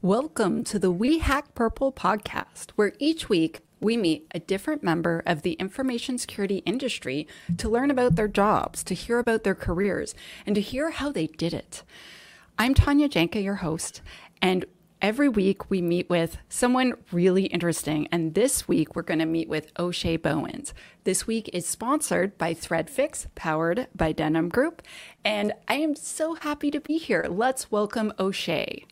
Welcome to the We Hack Purple podcast, where each week we meet a different member of the information security industry to learn about their jobs, to hear about their careers, and to hear how they did it. I'm Tanya Janka, your host, and every week we meet with someone really interesting. And this week we're going to meet with O'Shea Bowens. This week is sponsored by ThreadFix, powered by Denim Group. And I am so happy to be here. Let's welcome O'Shea.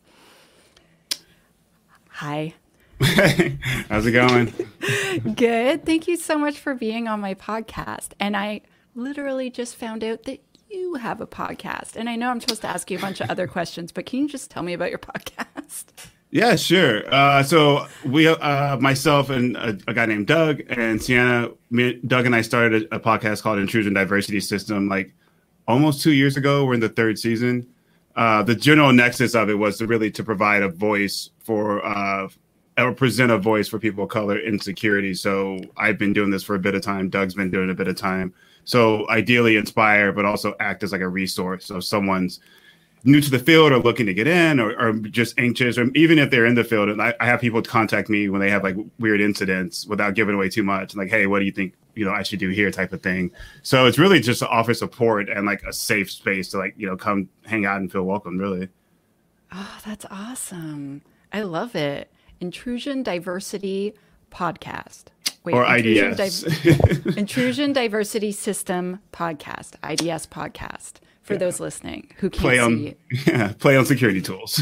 Hi. How's it going? Good. Thank you so much for being on my podcast. And I literally just found out that you have a podcast. And I know I'm supposed to ask you a bunch of other questions, but can you just tell me about your podcast? Yeah, sure. So we, myself and a guy named Doug and Sienna, Doug and I started a podcast called Intrusion Diversity System like almost 2 years ago. We're in the third season. The general nexus of it was to provide a voice for or present a voice for people of color in security. So I've been doing this for a bit of time. Doug's been doing a bit of time. So ideally inspire, but also act as like a resource. So if someone's new to the field or looking to get in or just anxious, or even if they're in the field, and I have people contact me when they have like weird incidents without giving away too much. Like, hey, what do you think, I should do here type of thing. So it's really just to offer support and like a safe space to like, come hang out and feel welcome, really. Oh, that's awesome. I love it. Intrusion Diversity Podcast. Wait, or IDS. Intrusion Diversity System Podcast, IDS podcast, for those listening who can't see. Yeah, play on security tools.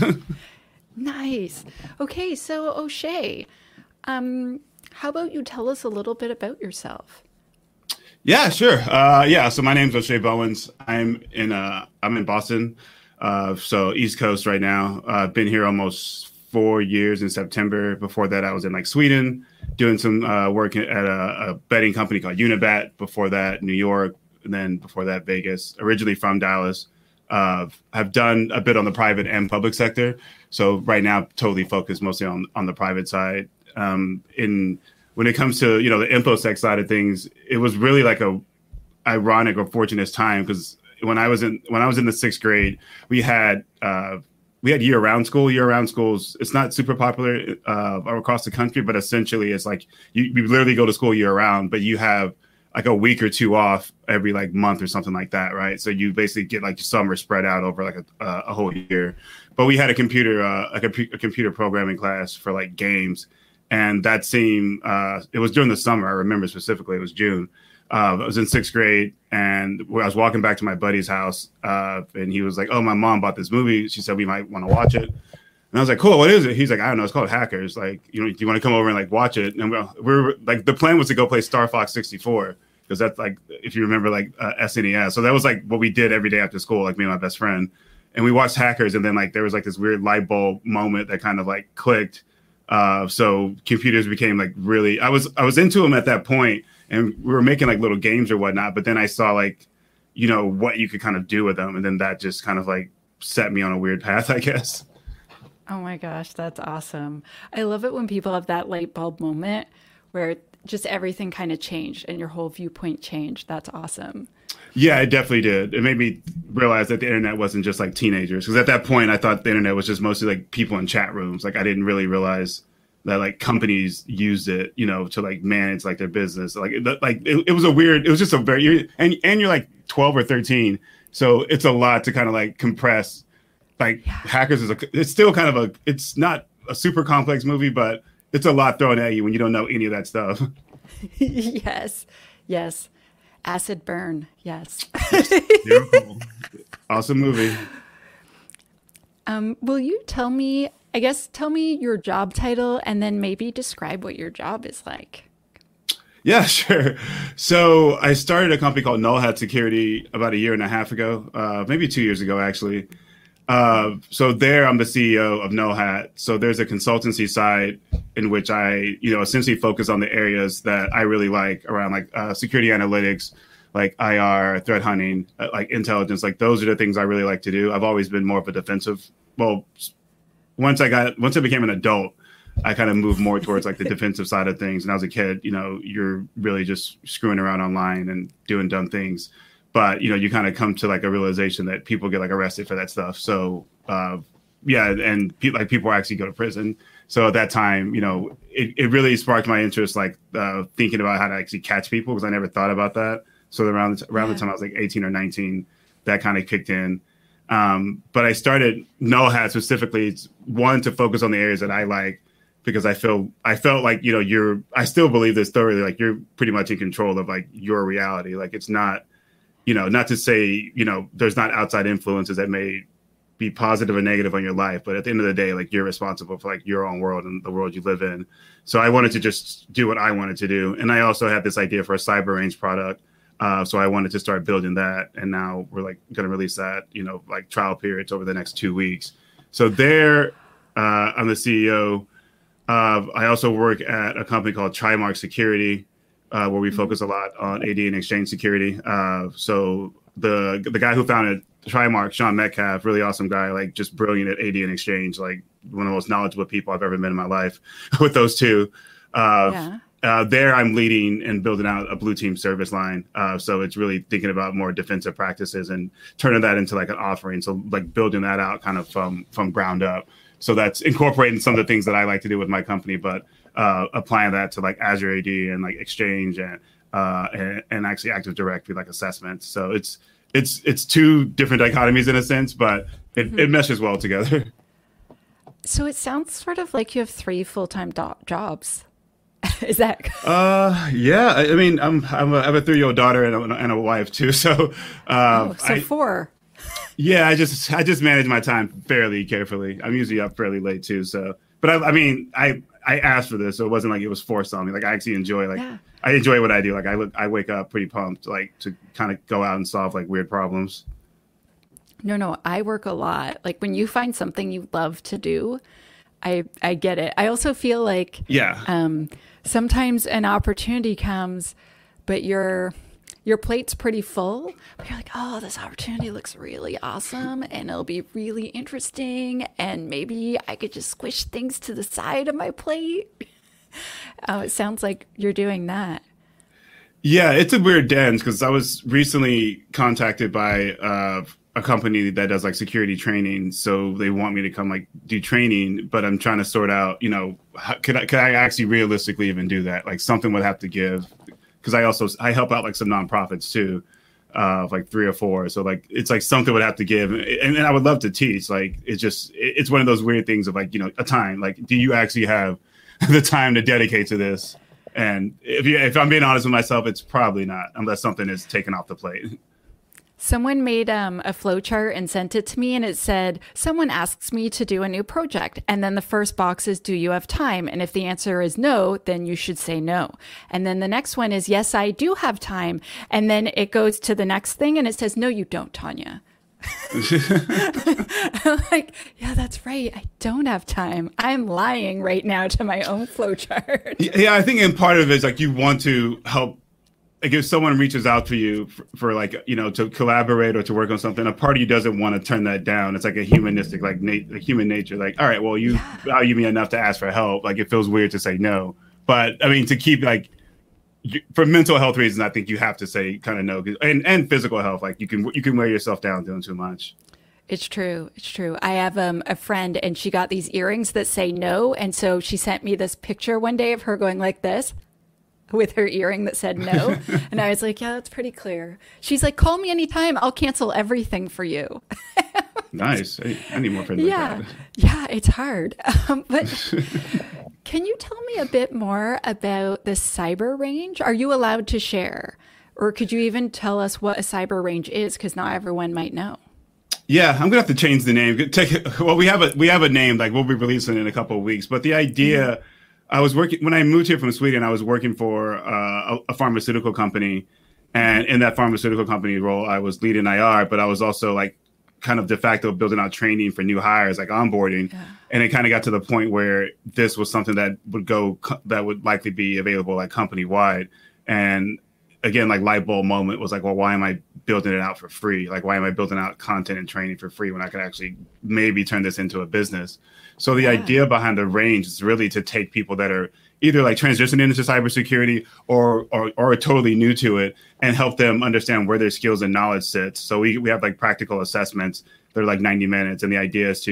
Nice. Okay, so O'Shea, how about you tell us a little bit about yourself? Yeah, sure. So my name's O'Shea Bowens. I'm in Boston, so East Coast right now. I've been here almost 4 years in September. Before that, I was in like Sweden doing some work at a betting company called Unibet. Before that, New York, and then before that, Vegas. Originally from Dallas. Have done a bit on the private and public sector. So right now, totally focused mostly on the private side. When it comes to the InfoSec side of things, it was really like a ironic or fortunate time because when I was in the sixth grade, we had year-round school. Year-round schools, it's not super popular across the country, but essentially it's like you literally go to school year-round, but you have like a week or two off every like month or something like that, right? So you basically get like summer spread out over like a whole year. But we had a computer programming class for like games. And that seemed, it was during the summer. I remember specifically, it was June. I was in sixth grade and I was walking back to my buddy's house and he was like, oh, my mom bought this movie. She said we might want to watch it. And I was like, cool, what is it? He's like, I don't know. It's called Hackers. Like, do you want to come over and like watch it? And we're like, the plan was to go play Star Fox 64 because that's like, if you remember, like SNES. So that was like what we did every day after school, like me and my best friend. And we watched Hackers. And then like there was like this weird light bulb moment that kind of like clicked. So computers became like really, I was into them at that point and we were making like little games or whatnot, but then I saw like, what you could kind of do with them. And then that just kind of like set me on a weird path, I guess. Oh my gosh, that's awesome. I love it when people have that light bulb moment where just everything kind of changed and your whole viewpoint changed. That's awesome. Yeah, it definitely did. It made me realize that the internet wasn't just like teenagers. Because at that point, I thought the internet was just mostly like people in chat rooms. Like I didn't really realize that like companies used it, to like manage like their business. It was a weird. It was just a very and you're like 12 or 13, so it's a lot to kind of like compress. Like Hackers it's still kind of it's not a super complex movie, but it's a lot thrown at you when you don't know any of that stuff. Yes. Acid burn. Yes. Beautiful. Awesome movie. Will you tell me your job title and then maybe describe what your job is like? Yeah, sure. So I started a company called Null Hat Security about a year and a half ago, maybe 2 years ago, actually. So there I'm the CEO of Null Hat. So there's a consultancy side in which I, essentially focus on the areas that I really like around like security analytics, like IR, threat hunting, like intelligence. Like those are the things I really like to do. I've always been more of a defensive. Well, once I became an adult, I kind of moved more towards like the defensive side of things. And as a kid, you're really just screwing around online and doing dumb things. But, you kind of come to like a realization that people get like arrested for that stuff. So yeah, and people actually go to prison. So at that time, it really sparked my interest, like thinking about how to actually catch people, because I never thought about that. So around the time I was like 18 or 19, that kind of kicked in. But I started NullHat specifically, one, to focus on the areas that I like, because I felt like, I still believe this thoroughly, like you're pretty much in control of like your reality. Like it's not, not to say, there's not outside influences that may be positive or negative on your life, but at the end of the day, like you're responsible for like your own world and the world you live in. So I wanted to just do what I wanted to do. And I also had this idea for a cyber range product. So I wanted to start building that. And now we're like going to release that, like trial periods over the next 2 weeks. So there, I'm the CEO. I also work at a company called Trimark Security, where we focus a lot on AD and exchange security. So the guy who founded Trimark, Sean Metcalf, really awesome guy, like just brilliant at AD and exchange, like one of the most knowledgeable people I've ever met in my life with those two. There I'm leading and building out a blue team service line. So it's really thinking about more defensive practices and turning that into like an offering. So like building that out kind of from ground up. So that's incorporating some of the things that I like to do with my company, but applying that to like Azure AD and like Exchange and actually Active Directory, like assessments. So it's two different dichotomies in a sense, but it meshes well together. So it sounds sort of like you have 3 full-time jobs. Is that? Yeah. I mean, I have a 3-year-old daughter and a wife too. So, 4. Yeah, I just manage my time fairly carefully. I'm usually up fairly late too. So, but I asked for this, so it wasn't like it was forced on me. Like I actually enjoy, I enjoy what I do. Like I wake up pretty pumped, like to kind of go out and solve like weird problems. No, I work a lot. Like when you find something you love to do, I get it. I also feel like sometimes an opportunity comes, but your plate's pretty full. But you're like, oh, this opportunity looks really awesome, and it'll be really interesting, and maybe I could just squish things to the side of my plate. It sounds like you're doing that. Yeah, it's a weird dance because I was recently contacted by a company that does like security training. So they want me to come like do training, but I'm trying to sort out, could I actually realistically even do that? Like something would have to give, because I help out like some nonprofits too, like 3 or 4. So like it's like something would have to give, and I would love to teach. Like it's one of those weird things of like a time. Like, do you actually have the time to dedicate to this? And if I'm being honest with myself, it's probably not, unless something is taken off the plate. Someone made a flow chart and sent it to me, and it said, someone asks me to do a new project. And then the first box is, do you have time? And if the answer is no, then you should say no. And then the next one is, yes, I do have time. And then it goes to the next thing and it says, no, you don't, Tanya. I'm like, yeah, that's right. I don't have time. I'm lying right now to my own flow chart. Yeah, I think in part of it is like you want to help. Like if someone reaches out to you for like, to collaborate or to work on something, a part of you doesn't want to turn that down. It's like a humanistic, like human nature. Like, all right, well, you value me enough to ask for help. Like it feels weird to say no. But I mean, to keep like, for mental health reasons, I think you have to say kind of no. And physical health, like you can wear yourself down doing too much. It's true. I have a friend, and she got these earrings that say no. And so she sent me this picture one day of her going like this with her earring that said no. And I was like, yeah, that's pretty clear. She's like, call me anytime. I'll cancel everything for you. Nice. I need more friends like that. Yeah, it's hard. But can you tell me a bit more about the cyber range? Are you allowed to share? Or could you even tell us what a cyber range is? Because not everyone might know. Yeah, I'm gonna have to change the name. Well, we have a name, like we'll be releasing it in a couple of weeks. But the idea, I was working when I moved here from Sweden. I was working for a pharmaceutical company, and in that pharmaceutical company role, I was leading IR, but I was also like kind of de facto building out training for new hires, like onboarding. Yeah. And it kind of got to the point where this was something that would likely be available like company wide. And again, like light bulb moment was like, well, why am I building it out for free? Like, why am I building out content and training for free when I could actually maybe turn this into a business? So the idea behind the range is really to take people that are either like transitioning into cybersecurity or are totally new to it and help them understand where their skills and knowledge sits. So we have like practical assessments. They're like 90 minutes. And the idea is to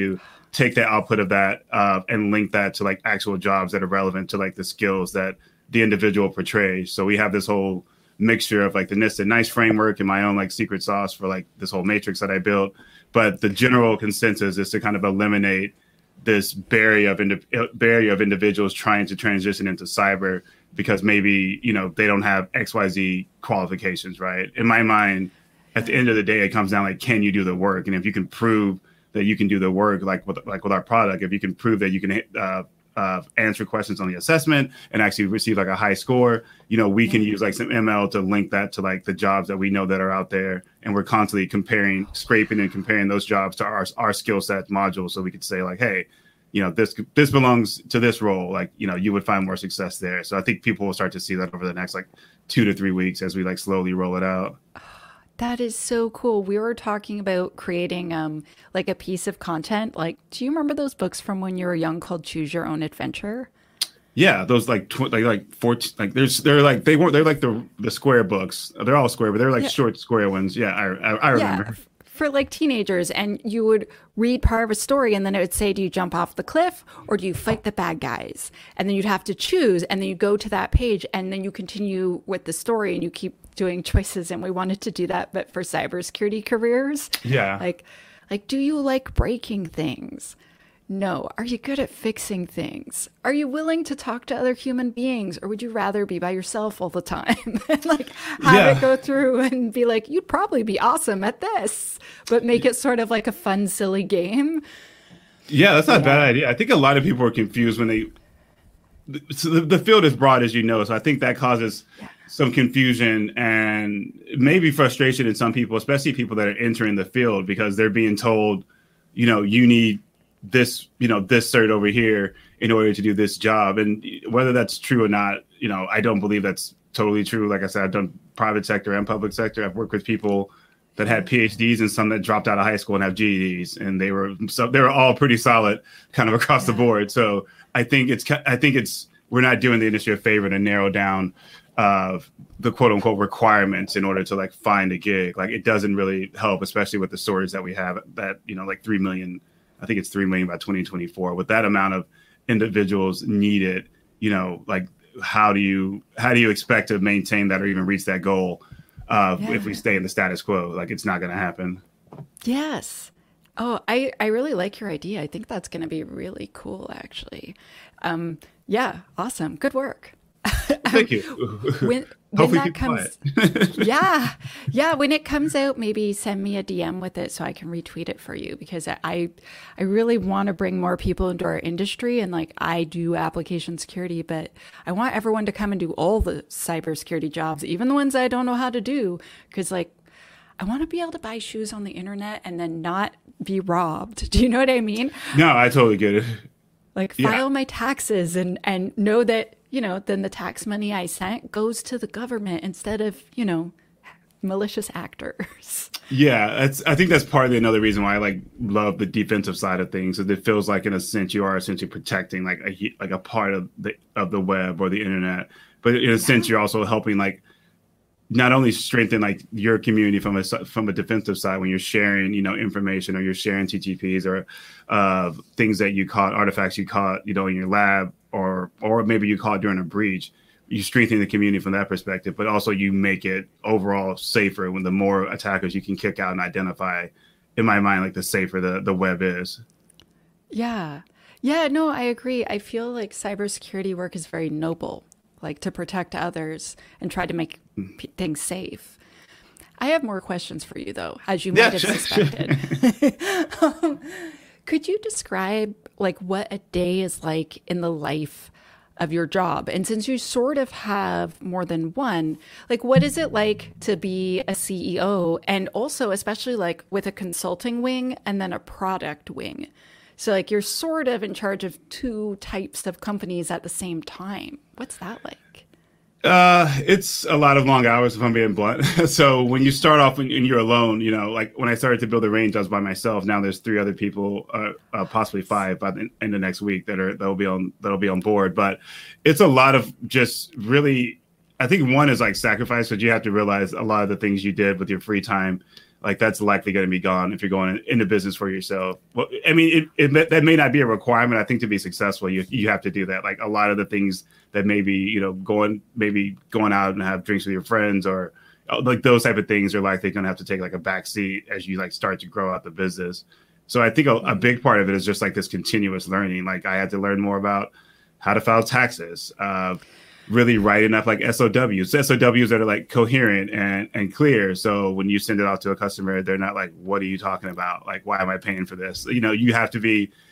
take the output of that and link that to like actual jobs that are relevant to like the skills that the individual portrays. So we have this whole mixture of like the NIST framework and my own like secret sauce for like this whole matrix that I built. But the general consensus is to kind of eliminate this barrier of individuals trying to transition into cyber because maybe, you know, they don't have XYZ qualifications, right? In my mind, at the end of the day, it comes down like, can you do the work? And if you can prove that you can do the work, like with our product, if you can prove that you can answer questions on the assessment and actually receive like a high score, you know, we can use like some ML to link that to like the jobs that we know that are out there. And we're constantly scraping and comparing those jobs to our skill set modules. So we could say like, hey, you know, this belongs to this role. Like, you know, you would find more success there. So I think people will start to see that over the next like 2 to 3 weeks as we like slowly roll it out. That is so cool. We were talking about creating like a piece of content. Like, do you remember those books from when you were young called Choose Your Own Adventure? Yeah, those like 14, like they're like the square books. They're all square, but they're like short square ones. Yeah, I remember. Yeah, for like teenagers, and you would read part of a story and then it would say, do you jump off the cliff or do you fight the bad guys? And then you'd have to choose, and then you go to that page and then you continue with the story and you keep doing choices. And we wanted to do that, but for cybersecurity careers. Yeah. Like, do you like breaking things? No. Are you good at fixing things? Are you willing to talk to other human beings, or would you rather be by yourself all the time? And like have it go through and be like, you'd probably be awesome at this, but make it sort of like a fun, silly game. Yeah, that's not a bad idea. I think a lot of people are confused when the field is broad, as you know. So I think that causes some confusion and maybe frustration in some people, especially people that are entering the field, because they're being told, you know, you need this, you know, this cert over here in order to do this job. And whether that's true or not, you know, I don't believe that's totally true. Like I said, I've done private sector and public sector. I've worked with people that had PhDs and some that dropped out of high school and have GEDs, and they were all pretty solid kind of across the board. So I think we're not doing the industry a favor to narrow down the quote unquote requirements in order to like find a gig. Like, it doesn't really help, especially with the stories that we have that, you know, like 3 million, I think it's 3 million by 2024. With that amount of individuals needed, you know, like how do you expect to maintain that or even reach that goal if we stay in the status quo? Like, it's not going to happen. Yes. Oh, I really like your idea. I think that's going to be really cool, actually. Yeah, awesome. Good work. Thank you. When that comes, when it comes out, maybe send me a DM with it so I can retweet it for you, because I really want to bring more people into our industry. And like, I do application security, but I want everyone to come and do all the cybersecurity jobs, even the ones I don't know how to do, because like, I want to be able to buy shoes on the internet and then not be robbed. Do you know what I mean? No, I totally get it. Like, file my taxes and know that, you know, then the tax money I sent goes to the government instead of, you know, malicious actors. Yeah, I think that's partly another reason why I like love the defensive side of things. Is it feels like, in a sense, you are essentially protecting like a part of the web or the internet, but in a sense, you're also helping like not only strengthen like your community from a defensive side when you're sharing, you know, information, or you're sharing TTPs or things that you caught, artifacts you caught, you know, in your lab, or maybe you caught during a breach. You strengthen the community from that perspective, but also you make it overall safer when the more attackers you can kick out and identify. In my mind, like, the safer the web is. Yeah. Yeah, no, I agree. I feel like cybersecurity work is very noble, like to protect others and try to make things safe. I have more questions for you, though, as you might have suspected. Could you describe like what a day is like in the life of your job? And since you sort of have more than one, like, what is it like to be a CEO, and also especially like with a consulting wing and then a product wing? So like, you're sort of in charge of two types of companies at the same time. What's that like? It's a lot of long hours, if I'm being blunt. So when you start off and you're alone, you know, like when I started to build the range, I was by myself. Now there's 3 other people, possibly 5 by the end of next week that'll be on board. But it's a lot of just really, I think one is like sacrifice, because you have to realize a lot of the things you did with your free time like that's likely going to be gone if you're going into business for yourself. Well, I mean, that may not be a requirement. I think to be successful, you have to do that. Like a lot of the things that maybe, you know, going out and have drinks with your friends or like those type of things are likely going to have to take like a back seat as you like start to grow out the business. So I think a big part of it is just like this continuous learning. Like I had to learn more about how to file taxes, really writing up like SOWs that are like coherent and clear. So when you send it out to a customer, they're not like, what are you talking about? Like, why am I paying for this? You know, you have to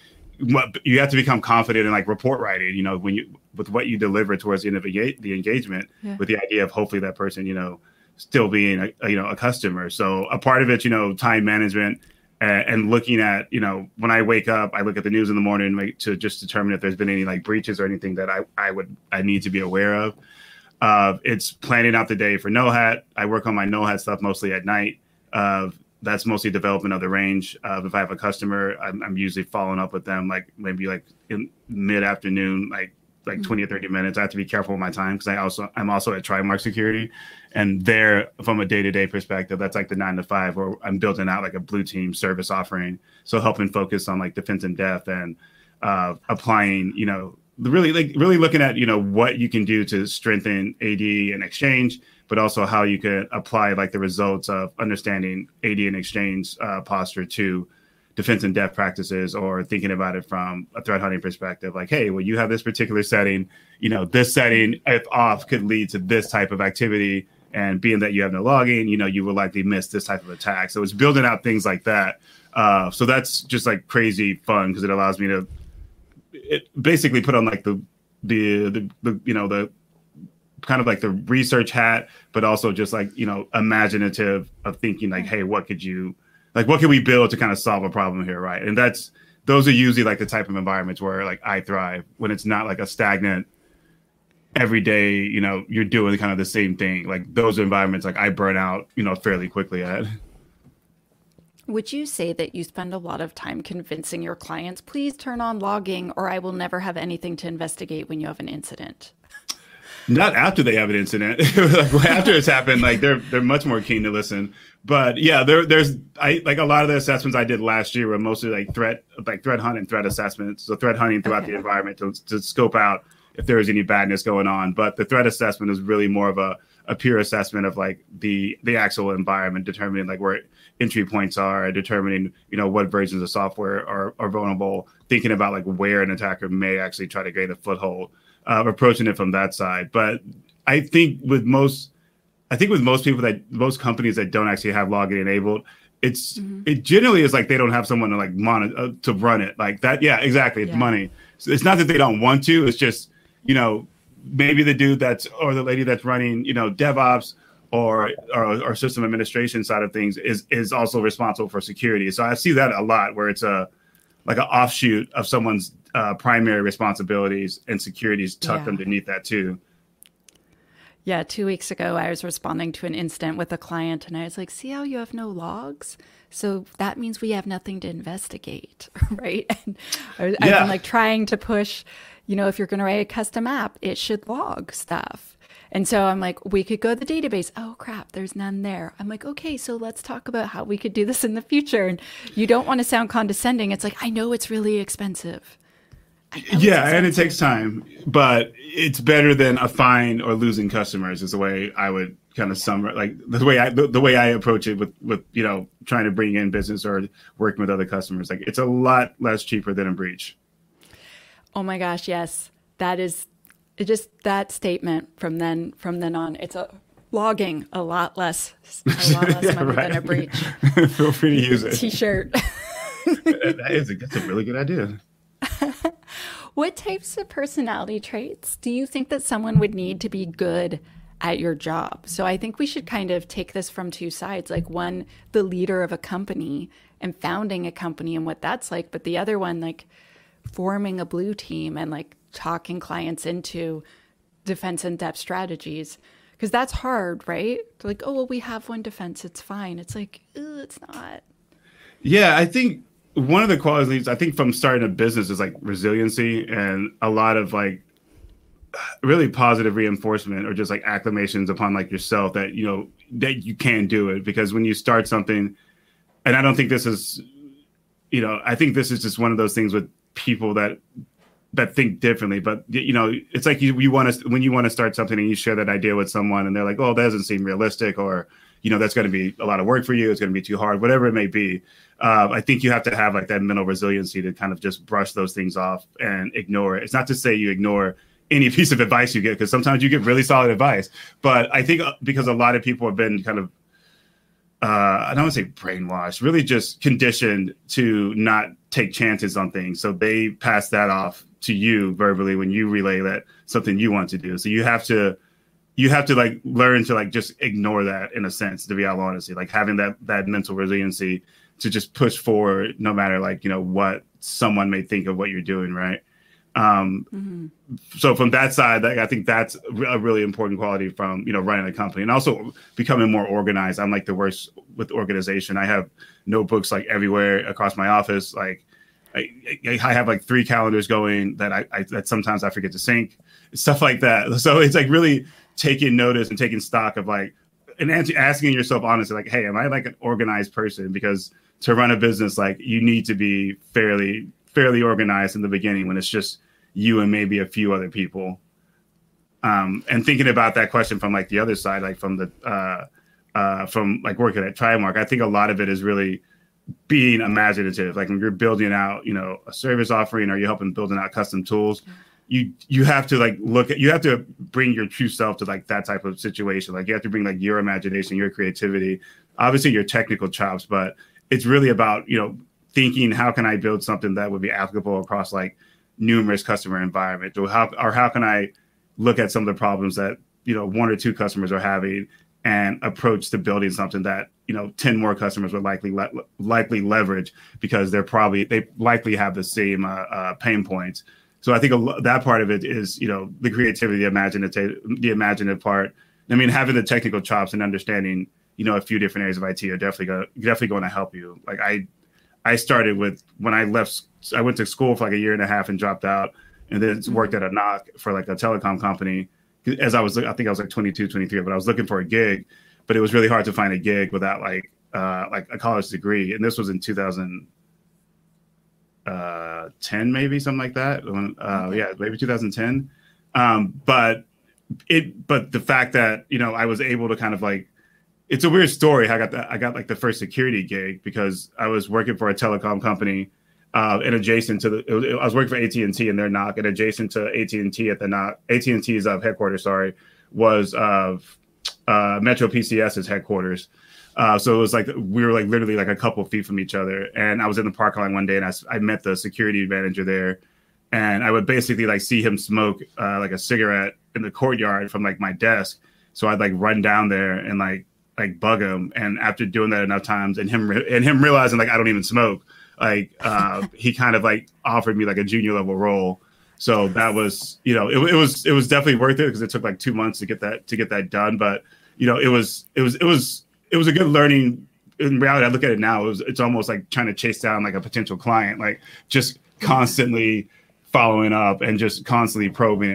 become confident in like report writing, you know, with what you deliver towards the end of the engagement with the idea of hopefully that person, you know, still being a customer. So a part of it, you know, time management and looking at, you know, when I wake up, I look at the news in the morning to just determine if there's been any like breaches or anything that I need to be aware of. It's planning out the day for NoHat. I work on my NoHat stuff mostly at night. That's mostly development of the range. If I have a customer, I'm usually following up with them, like maybe like in mid-afternoon, like 20 or 30 minutes. I have to be careful with my time because I'm also at Trimark Security, and there from a day-to-day perspective, that's like the 9 to 5, where I'm building out like a blue team service offering. So helping focus on like defense in depth and applying, you know, really looking at, you know, what you can do to strengthen AD and Exchange, but also how you could apply like the results of understanding AD and Exchange posture to defense in depth practices, or thinking about it from a threat hunting perspective. Like, hey, well, you have this particular setting, you know, this setting, if off, could lead to this type of activity. And being that you have no logging, you know, you will likely miss this type of attack. So it's building out things like that. So that's just like crazy fun because it allows me to basically put on like the you know, the kind of like the research hat, but also just like, you know, imaginative of thinking like, hey, what can we build to kind of solve a problem here, right? And those are usually like the type of environments where like I thrive, when it's not like a stagnant every day, you know, you're doing kind of the same thing. Like those environments, like I burn out, you know, fairly quickly at. Would you say that you spend a lot of time convincing your clients, please turn on logging or I will never have anything to investigate when you have an incident? Not after they have an incident. Like after it's happened, like they're much more keen to listen. But yeah, there's like a lot of the assessments I did last year were mostly like threat hunt and threat assessments. So threat hunting throughout the environment to scope out if there was any badness going on. But the threat assessment is really more of a pure assessment of like the actual environment, determining like where entry points are, determining, you know, what versions of software are vulnerable, thinking about like where an attacker may actually try to gain a foothold. Approaching it from that side. But I think with most people, most companies that don't actually have logging enabled, it generally is like they don't have someone to like monitor to run it like that. Yeah, exactly. It's money. So it's not that they don't want to. It's just, you know, maybe the dude or the lady that's running, you know, DevOps or system administration side of things is also responsible for security. So I see that a lot where it's like an offshoot of someone's primary responsibilities, and security is tucked underneath that too. Yeah, 2 weeks ago, I was responding to an incident with a client, and I was like, see how you have no logs? So that means we have nothing to investigate, right? And I've been like trying to push, you know, if you're going to write a custom app, it should log stuff. And so I'm like, we could go to the database. Oh, crap, there's none there. I'm like, okay, so let's talk about how we could do this in the future. And you don't want to sound condescending. It's like, I know it's really expensive. Yeah, and it takes time, but it's better than a fine or losing customers is the way I would kind of summarize, like the way I approach it with, you know, trying to bring in business or working with other customers. Like it's a lot less cheaper than a breach. Oh my gosh, yes. That is just that statement from then on. It's logging a lot less money than a breach. Feel free to use it. T-shirt. That's a really good idea. What types of personality traits do you think that someone would need to be good at your job? So I think we should kind of take this from two sides, like one, the leader of a company and founding a company and what that's like, but the other one, like forming a blue team and like talking clients into defense in depth strategies. Because that's hard, right? They're like, oh, well, we have one defense, it's fine. It's like, it's not. Yeah, I think one of the qualities, I think, from starting a business is like resiliency and a lot of like really positive reinforcement or just like acclamations upon like yourself that, you know, that you can do it. Because when you start something, and I don't think this is, I think this is just one of those things with people that think differently. But it's like you want to, when you want to start something and you share that idea with someone and they're like, oh, that doesn't seem realistic, or that's going to be a lot of work for you, it's going to be too hard, whatever it may be. I think you have to have like that mental resiliency to kind of just brush those things off and ignore it. It's not to say you ignore any piece of advice you get, because sometimes you get really solid advice. But I think because a lot of people have been kind of, I don't want to say brainwashed, really just conditioned to not take chances on things. So they pass that off to you verbally when you relay that something you want to do. So you have to like learn to like just ignore that, in a sense, to be all honesty, like having that mental resiliency to just push forward no matter like, what someone may think of what you're doing. Right. So from that side, I think that's a really important quality from, running a company, and also becoming more organized. I'm like the worst with organization. I have notebooks like everywhere across my office. Like I have like 3 calendars going that sometimes I forget to sync, stuff like that. So it's like really taking notice and taking stock of like, and asking yourself honestly, like, hey, am I like an organized person? Because to run a business, like you need to be fairly organized in the beginning when it's just you and maybe a few other people. And thinking about that question from like the other side, like from like working at Trimark, I think a lot of it is really being imaginative. Like when you're building out, a service offering, or you're helping building out custom tools, you have to like you have to bring your true self to like that type of situation. Like you have to bring like your imagination, your creativity, obviously your technical chops, but it's really about, thinking, how can I build something that would be applicable across like numerous customer environments, or how can I look at some of the problems that, 1 or 2 customers are having and approach to building something that, 10 more customers would likely leverage, because they likely have the same pain points. So I think that part of it is, the creativity, the imaginative part. I mean, having the technical chops and understanding, a few different areas of IT are definitely going to help you. Like I started with, when I left, I went to school for like 1.5 years and dropped out, and then worked at a knock for like a telecom company. I think I was like 22, 23, but I was looking for a gig, but it was really hard to find a gig without like a college degree. And this was in 2010, maybe something like that. Yeah, maybe 2010. But the fact that, I was able to kind of like, it's a weird story. I got like the first security gig because I was working for a telecom company, and adjacent to I was working for AT&T in their knock, and adjacent to AT&T at the knock, AT&T's headquarters, was Metro PCS's headquarters. So it was like we were like literally like a couple feet from each other. And I was in the parking lot one day, and I met the security manager there, and I would basically like see him smoke like a cigarette in the courtyard from like my desk. So I'd like run down there and like bug him. And after doing that enough times, and him realizing like I don't even smoke, like he kind of like offered me like a junior level role. So that was, it was definitely worth it, because it took like 2 months to get that done. But it was a good learning. In reality, I look at it now, it's almost like trying to chase down like a potential client, like just constantly following up and just constantly probing.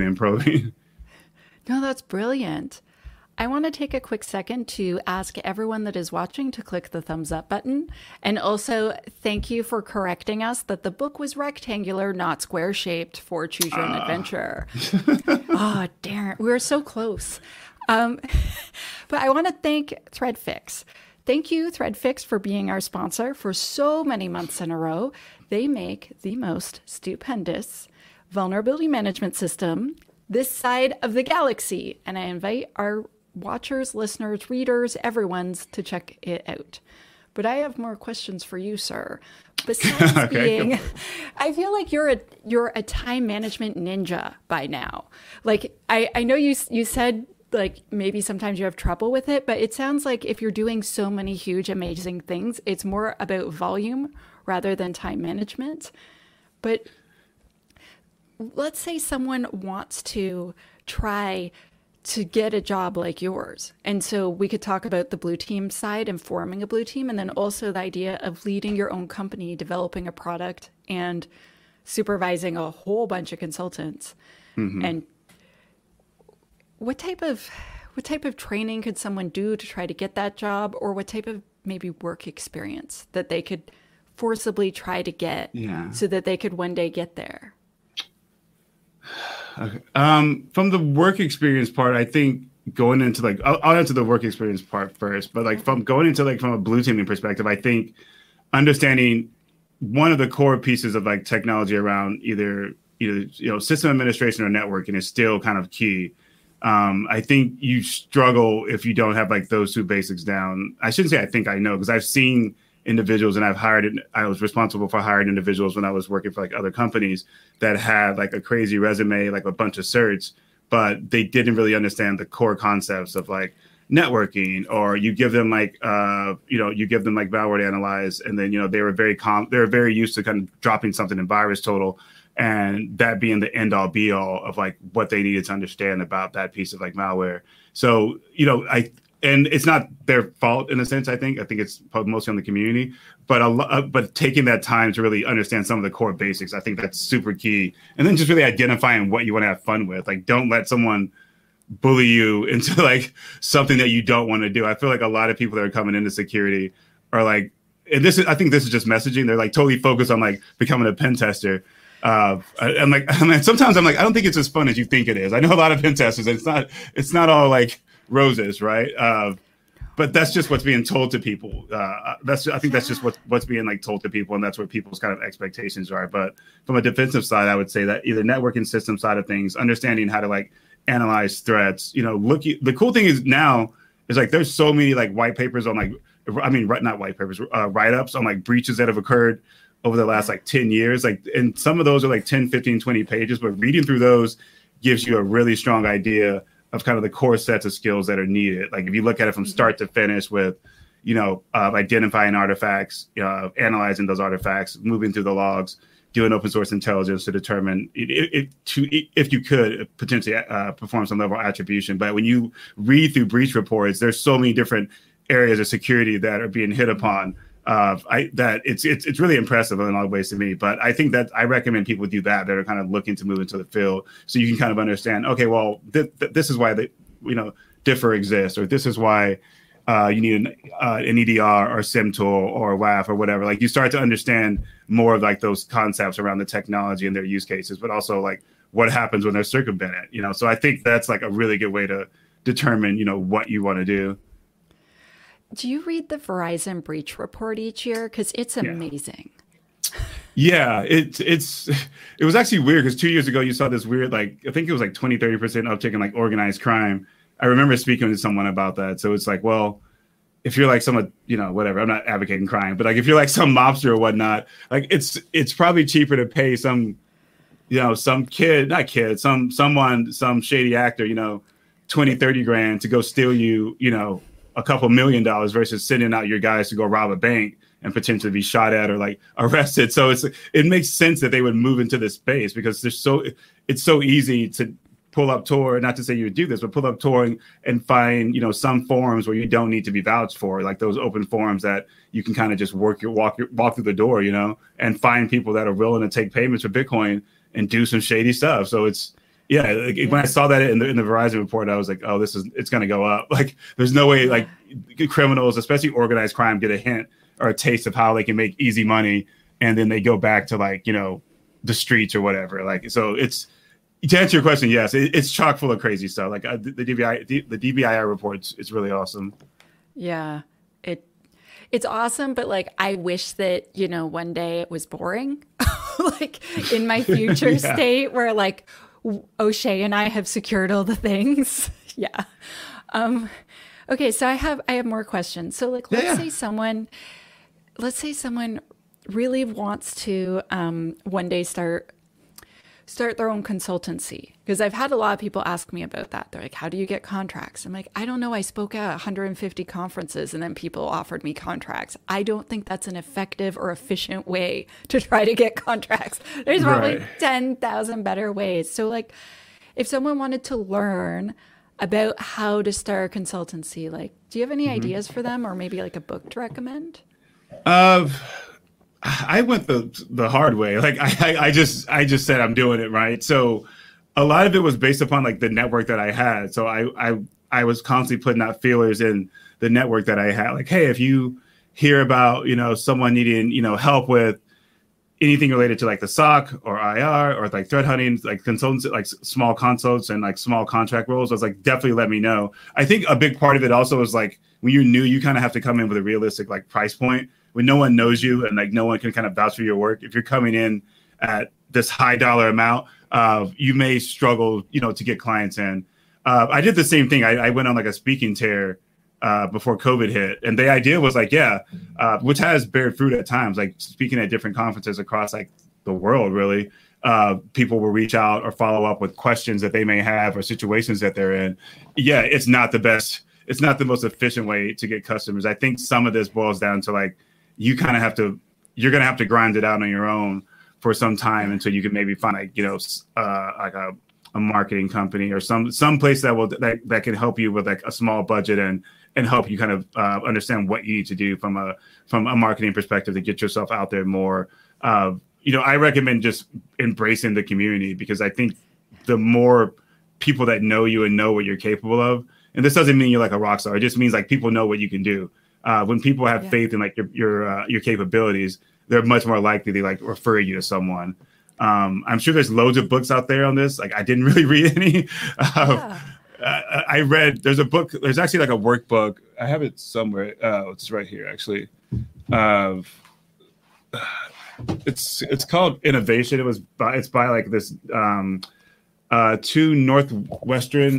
No, that's brilliant. I want to take a quick second to ask everyone that is watching to click the thumbs up button. And also thank you for correcting us that the book was rectangular, not square shaped, for Choose Your Own Adventure. Oh, darn it. We were so close. But I want to thank ThreadFix. Thank you, ThreadFix, for being our sponsor for so many months in a row. They make the most stupendous vulnerability management system this side of the galaxy. And I invite our watchers, listeners, readers, everyone's to check it out. But I have more questions for you, sir. Besides being, I feel like you're a time management ninja by now. Like I know you said like maybe sometimes you have trouble with it, but it sounds like if you're doing so many huge, amazing things, it's more about volume rather than time management. But let's say someone wants to try to get a job like yours. And so we could talk about the blue team side and forming a blue team, and then also the idea of leading your own company, developing a product, and supervising a whole bunch of consultants. Mm-hmm. And what type of training could someone do to try to get that job? Or what type of maybe work experience that they could forcibly try to get so that they could one day get there? Okay. From the work experience part, I think going into like, I'll answer the work experience part first, but like from going into like from a blue teaming perspective, I think understanding one of the core pieces of like technology around either system administration or networking is still kind of key. I think you struggle if you don't have like those two basics down. I shouldn't say I think I know, because I've seen individuals and I was responsible for hiring individuals when I was working for like other companies that had like a crazy resume, like a bunch of certs, but they didn't really understand the core concepts of like networking, or you give them like malware to analyze, and then they were very used to kind of dropping something in VirusTotal, and that being the end all be all of like what they needed to understand about that piece of like malware. So and it's not their fault in a sense. I think it's mostly on the community, but taking that time to really understand some of the core basics, I think that's super key. And then just really identifying what you want to have fun with. Like, don't let someone bully you into like something that you don't want to do. I feel like a lot of people that are coming into security are like, and I think this is just messaging. They're like totally focused on like becoming a pen tester. I'm like, sometimes I'm like, I don't think it's as fun as you think it is. I know a lot of pen testers, and it's not all like roses, right? But that's just what's being told to people. I think that's just what's being like told to people, and that's where people's kind of expectations are. But from a defensive side, I would say that either networking system side of things, understanding how to like analyze threats. The cool thing is now is like there's so many like white papers on like, not white papers, write-ups on like breaches that have occurred over the last like 10 years. Like, and some of those are like 10, 15, 20 pages, but reading through those gives you a really strong idea of kind of the core sets of skills that are needed. Like if you look at it from start to finish with, identifying artifacts, analyzing those artifacts, moving through the logs, doing open source intelligence to determine if you could potentially perform some level of attribution. But when you read through breach reports, there's so many different areas of security that are being hit upon. That it's really impressive in a lot of ways to me. But I think that I recommend people do that are kind of looking to move into the field, so you can kind of understand, okay, well, this is why differ exists, or this is why you need an EDR or SIM tool or WAF or whatever. Like you start to understand more of like those concepts around the technology and their use cases, but also like what happens when they're circumvented. So I think that's like a really good way to determine what you want to do. Do you read the Verizon breach report each year? Because it's amazing. Yeah, it was actually weird because 2 years ago you saw this weird, like, I think it was like 20, 30% uptick in like organized crime. I remember speaking to someone about that. So it's like, well, if you're like someone, whatever, I'm not advocating crime, but like if you're like some mobster or whatnot, like it's probably cheaper to pay some shady actor, 20, 30 grand to go steal you, a couple $1 million versus sending out your guys to go rob a bank and potentially be shot at or like arrested. So it makes sense that they would move into this space because it's so easy to pull up Tor, not to say you would do this, but pull up Tor and find, some forums where you don't need to be vouched for, like those open forums that you can kind of just walk through the door, and find people that are willing to take payments for Bitcoin and do some shady stuff. So when I saw that in the Verizon report, I was like, oh, it's going to go up. Like, there's no way like criminals, especially organized crime, get a hint or a taste of how they can make easy money. And then they go back to like, the streets or whatever. Like, so to answer your question, yes, it's chock full of crazy stuff. Like the DBIR reports, it's really awesome. Yeah, it's awesome. But like, I wish that, one day it was boring, like in my future state where like, O'Shea and I have secured all the things. Yeah. Okay. So I have more questions. So like, let's say someone really wants to, one day start their own consultancy. Because I've had a lot of people ask me about that. They're like, how do you get contracts? I'm like, I don't know. I spoke at 150 conferences and then people offered me contracts. I don't think that's an effective or efficient way to try to get contracts. There's probably 10,000 better ways. So like, if someone wanted to learn about how to start a consultancy, like, do you have any ideas for them, or maybe like a book to recommend? I went the hard way. Like I just said I'm doing it, right? So a lot of it was based upon like the network that I had. So I was constantly putting out feelers in the network that I had. Like, hey, if you hear about, someone needing, help with anything related to like the SOC or IR or like threat hunting, like consultants, like small consults and like small contract roles, I was like, definitely let me know. I think a big part of it also is like when you're new, you kind of have to come in with a realistic like price point when no one knows you and like no one can kind of vouch for your work. If you're coming in at this high dollar amount, you may struggle, to get clients in. I did the same thing. I went on like a speaking tear before COVID hit. And the idea was like, which has bear fruit at times, like speaking at different conferences across like the world, really. People will reach out or follow up with questions that they may have or situations that they're in. Yeah, it's not the best. It's not the most efficient way to get customers. I think some of this boils down to like, you're going to have to grind it out on your own for some time until you can maybe find like, like a marketing company or some place that can help you with like a small budget and help you kind of understand what you need to do from a marketing perspective to get yourself out there more. I recommend just embracing the community, because I think the more people that know you and know what you're capable of, and this doesn't mean you're like a rock star. It just means like people know what you can do. When people have faith in like your capabilities, they're much more likely to like refer you to someone. I'm sure there's loads of books out there on this. Like I didn't really read any. I read, there's a book, there's actually like a workbook. I have it somewhere. It's right here actually. It's called Innovation. It's by like this two Northeastern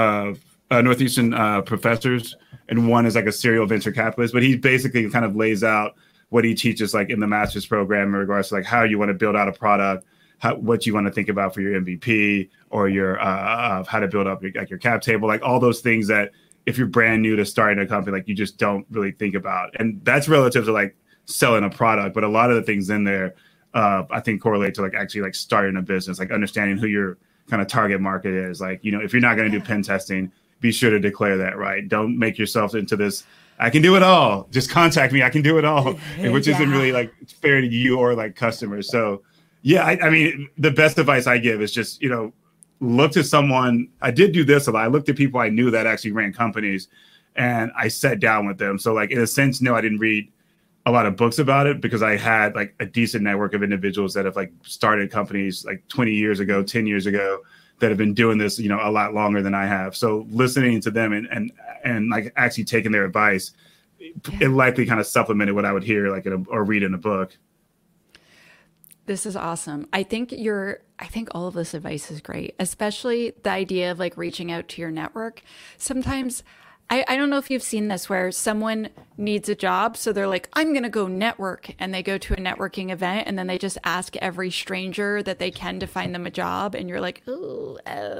professors, and one is like a serial venture capitalist, but he basically kind of lays out what he teaches like in the master's program in regards to like how you want to build out a product, what you want to think about for your MVP or your how to build up your cap table, like all those things that if you're brand new to starting a company, like you just don't really think about. And that's relative to like selling a product. But a lot of the things in there, I think correlate to like actually like starting a business, like understanding who your kind of target market is. Like, if you're not going to do pen testing, be sure to declare that, right? Don't make yourself into this, I can do it all, just contact me, I can do it all, which isn't really like fair to you or like customers. So yeah, I mean, the best advice I give is just, look to someone. I did do this a lot. I looked at people I knew that actually ran companies, and I sat down with them. So like in a sense, no, I didn't read a lot of books about it, because I had like a decent network of individuals that have like started companies like 20 years ago, 10 years ago, that have been doing this, a lot longer than I have. So listening to them and like actually taking their advice, it likely kind of supplemented what I would hear like or read in a book. This is awesome. I think all of this advice is great, especially the idea of like reaching out to your network. Sometimes I don't know if you've seen this, where someone needs a job, so they're like, I'm going to go network, and they go to a networking event, and then they just ask every stranger that they can to find them a job, and you're like, ooh.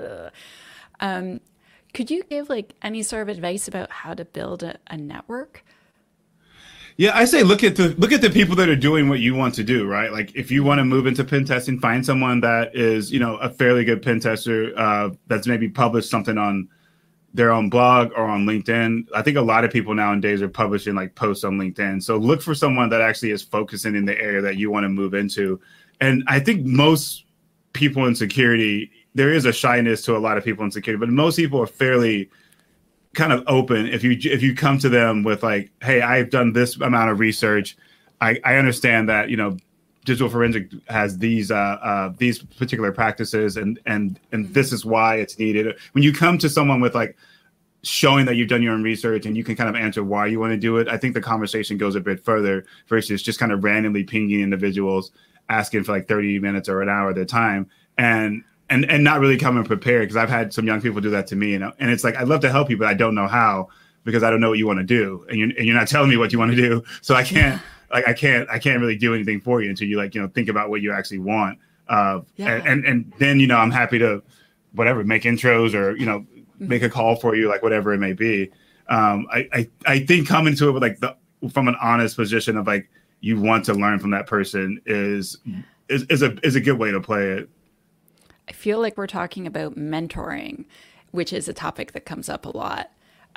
Could you give like any sort of advice about how to build a network? Yeah, I say look at the people that are doing what you want to do, right? Like if you want to move into pen testing, find someone that is, a fairly good pen tester that's maybe published something on their own blog or on LinkedIn. I think a lot of people nowadays are publishing like posts on LinkedIn. So look for someone that actually is focusing in the area that you want to move into. And I think most people in security, there is a shyness to a lot of people in security, but most people are fairly kind of open. If you come to them with like, hey, I've done this amount of research, I understand that, digital forensic has these particular practices and this is why it's needed. When you come to someone with like showing that you've done your own research and you can kind of answer why you want to do it, I think the conversation goes a bit further versus just kind of randomly pinging individuals, asking for like 30 minutes or an hour of their time and not really coming prepared. Because I've had some young people do that to me, and it's like, I'd love to help you, but I don't know how, because I don't know what you want to do, and you're not telling me what you want to do, so I can't. Like I can't really do anything for you until you like, think about what you actually want. And then, I'm happy to make intros or, make a call for you, like whatever it may be. I think coming to it with like from an honest position of like, you want to learn from that person is a good way to play it. I feel like we're talking about mentoring, which is a topic that comes up a lot.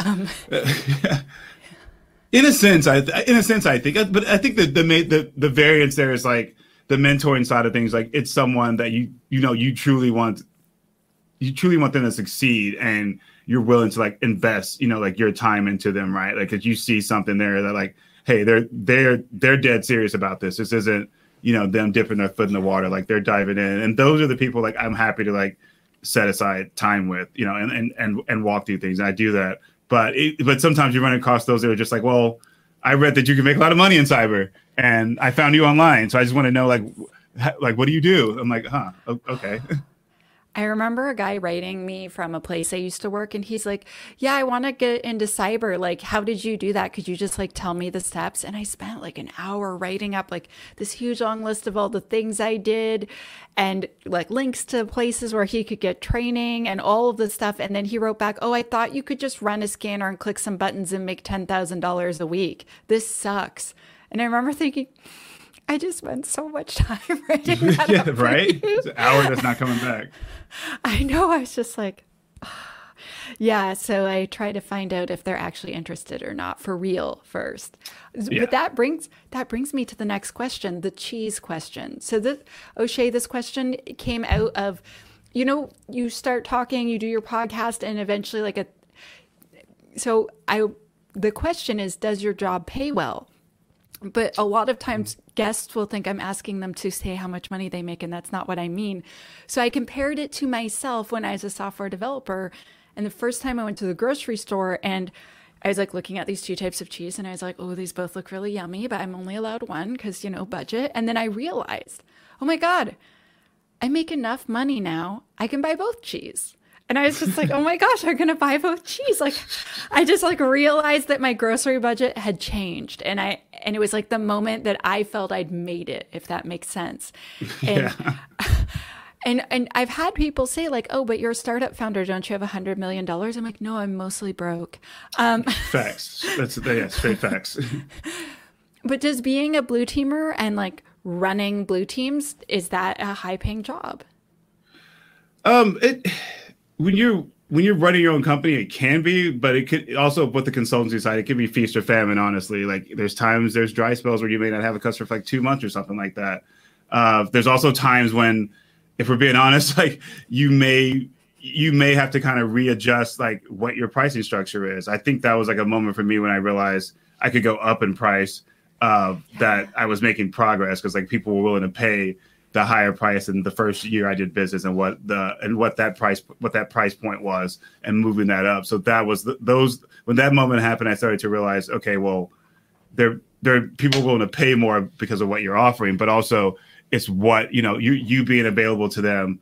In a sense, I think, but I think the variance there is like the mentoring side of things. Like it's someone that you truly want them to succeed, and you're willing to like invest, like your time into them, right? Like, 'cause you see something there that like, hey, they're dead serious about this. This isn't, them dipping their foot in the water. Like they're diving in. And those are the people like I'm happy to like set aside time with, and walk through things. And I do that. But sometimes you run across those that are just like, well, I read that you can make a lot of money in cyber and I found you online. So I just want to know like, what do you do? I'm like, okay. I remember a guy writing me from a place I used to work, and he's like, yeah, I want to get into cyber. Like, how did you do that? Could you just like tell me the steps? And I spent like an hour writing up like this huge long list of all the things I did and like links to places where he could get training and all of this stuff. And then he wrote back, oh, I thought you could just run a scanner and click some buttons and make $10,000 a week. This sucks. And I remember thinking, I just spent so much time writing that yeah, up right? It's an hour that's not coming back. I know. I was just like, yeah. So I try to find out if they're actually interested or not for real first. Yeah. But that brings me to the next question, the cheese question. So O'Shea, this question came out of, you start talking, you do your podcast, and eventually the question is, does your job pay well? But a lot of times guests will think I'm asking them to say how much money they make, and that's not what I mean. So I compared it to myself when I was a software developer. And the first time I went to the grocery store and I was like looking at these two types of cheese and I was like, oh, these both look really yummy, but I'm only allowed one because, budget. And then I realized, oh my God, I make enough money now. I can buy both cheese. And I was just like, oh my gosh, I'm going to buy both cheese. Like, I just like realized that my grocery budget had changed. And it was like the moment that I felt I'd made it, if that makes sense. And, yeah. and I've had people say like, oh, but you're a startup founder. Don't you have $100 million? I'm like, no, I'm mostly broke. Facts. That's straight facts. But does being a blue teamer and like running blue teams, is that a high paying job? When you're running your own company, it can be, but it could also, with the consultancy side, it could be feast or famine, honestly. Like there's dry spells where you may not have a customer for like 2 months or something like that. There's also times when, if we're being honest, like you may have to kind of readjust like what your pricing structure is. I think that was like a moment for me when I realized I could go up in price, that I was making progress because like people were willing to pay the higher price in the first year I did business and what that price point was, and moving that up. So that was when that moment happened, I started to realize, okay, well, there are people willing to pay more because of what you're offering, but also it's what, you being available to them.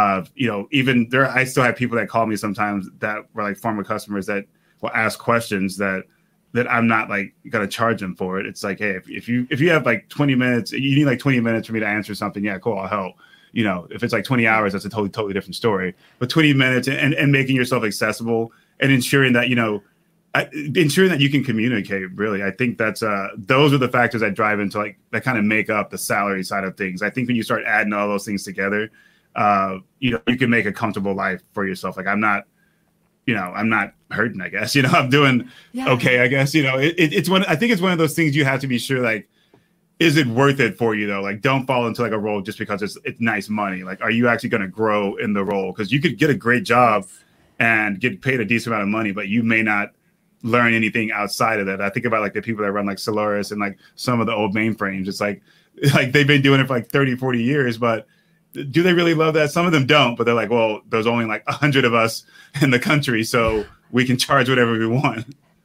Even there, I still have people that call me sometimes that were like former customers that will ask questions that I'm not like gonna charge them for it. It's like, hey, if you have like 20 minutes, you need like 20 minutes for me to answer something. Yeah, cool, I'll help. If it's like 20 hours, that's a totally different story. But 20 minutes and making yourself accessible and ensuring that, ensuring that you can communicate, really. I think that's those are the factors that drive into like that kind of make up the salary side of things. I think when you start adding all those things together, you can make a comfortable life for yourself. Like I'm not hurting, I guess, I'm doing okay, I guess, I think it's one of those things you have to be sure, like, is it worth it for you though? Like, don't fall into like a role just because it's nice money. Like, are you actually going to grow in the role? Because you could get a great job and get paid a decent amount of money, but you may not learn anything outside of that. I think about like the people that run like Solaris and like some of the old mainframes. It's like they've been doing it for like 30, 40 years, but do they really love that? Some of them don't, but they're like, well, there's only like 100 of us in the country, so we can charge whatever we want.